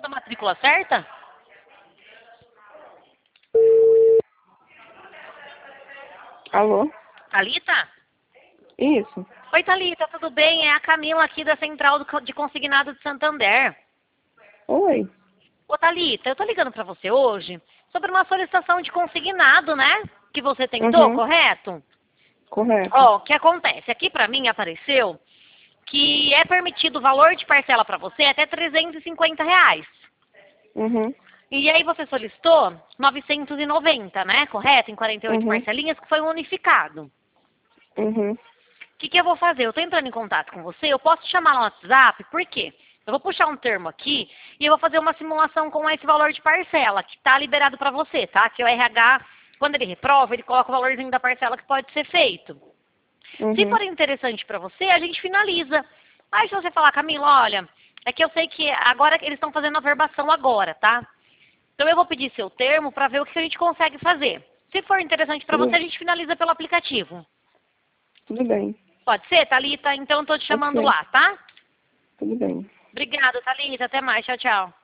da matrícula certa? Alô? Thalita? Isso. Oi, Thalita, tudo bem? É a Camila aqui da Central de Consignado de Santander. Oi. Ô, Thalita, eu tô ligando pra você hoje sobre uma solicitação de consignado, né? Que você tentou, Uhum. correto? Correto. Ó, o que acontece? Aqui pra mim apareceu que é permitido o valor de parcela pra você até R$ 350. Uhum. E aí você solicitou 990, né? Correto? Em 48 Uhum. parcelinhas, que foi um unificado. Uhum. O que eu vou fazer? Eu estou entrando em contato com você, eu posso te chamar no WhatsApp, por quê? Eu vou puxar um termo aqui e eu vou fazer uma simulação com esse valor de parcela, que está liberado para você, tá? Que o RH, quando ele reprova, ele coloca o valorzinho da parcela que pode ser feito. Se Uhum. for interessante para você, a gente finaliza. Aí se você falar, Camila, olha, é que eu sei que agora eles estão fazendo a verbação agora, tá? Então eu vou pedir seu termo para ver o que a gente consegue fazer. Se for interessante para você, a Tudo, gente finaliza pelo aplicativo. tudo bem. Pode ser, Thalita? Então eu tô te Pode chamando ser. lá, tá? Tudo bem. Obrigada, Thalita. Até mais. Tchau, tchau.